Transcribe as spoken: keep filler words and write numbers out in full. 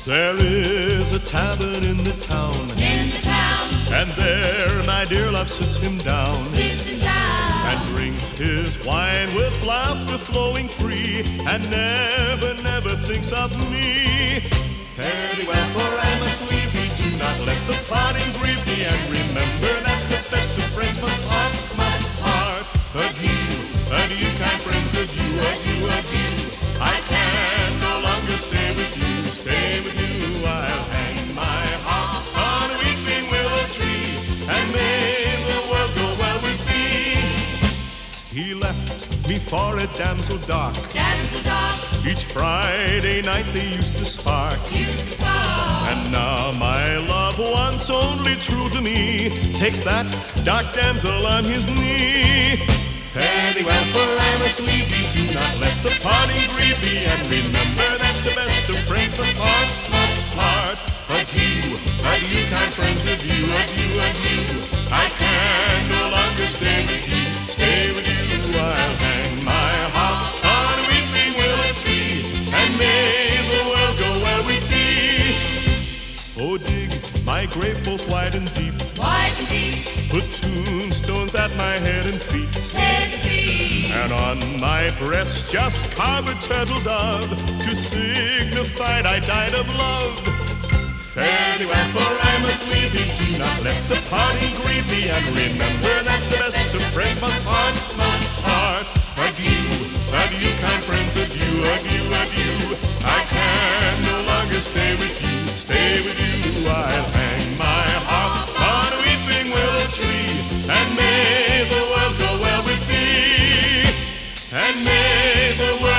There is a tavern in the town, in the town, and there my dear love sits him down, sits him down, and drinks his wine with laughter flowing free, and never, never thinks of me. Fare thee well, for I must leave thee. Do not let the parting grieve thee, and remember that the best of friends must part, must part. Adieu, adieu, kind friends, adieu, adieu, adieu. I can no longer stay with you, stay with you. I'll hang my harp on a weeping willow tree, and may the world go well with thee. He left me for a damsel dark, damsel dark, each Friday night they used to spark, used to spark. and now my love, once only true to me, takes that dark damsel on his knee. Fare thee well, for I must leave thee. Do not let the parting grieve thee, and remember that the best of friends must part, must part. Adieu, adieu, kind friends, adieu, adieu, adieu. I can no longer stay with you, stay with you. I'll hang my harp on a weeping willow tree, and may the world go well with thee. Oh, dig my grave both wide and deep, Wide and deep, put tombstones at my head and feet, head and feet, and on my breast just carve a turtle dove, to signify I died of love. Fare thee well, for I must leave thee. Do not let the parting grieve thee, and remember that the best of friends must part, must part. Adieu, adieu, kind friends, adieu, adieu, adieu. I can no longer stay with you, stay with you. I'll hang my harp on a weeping willow tree, and may the world go well with thee, and may the world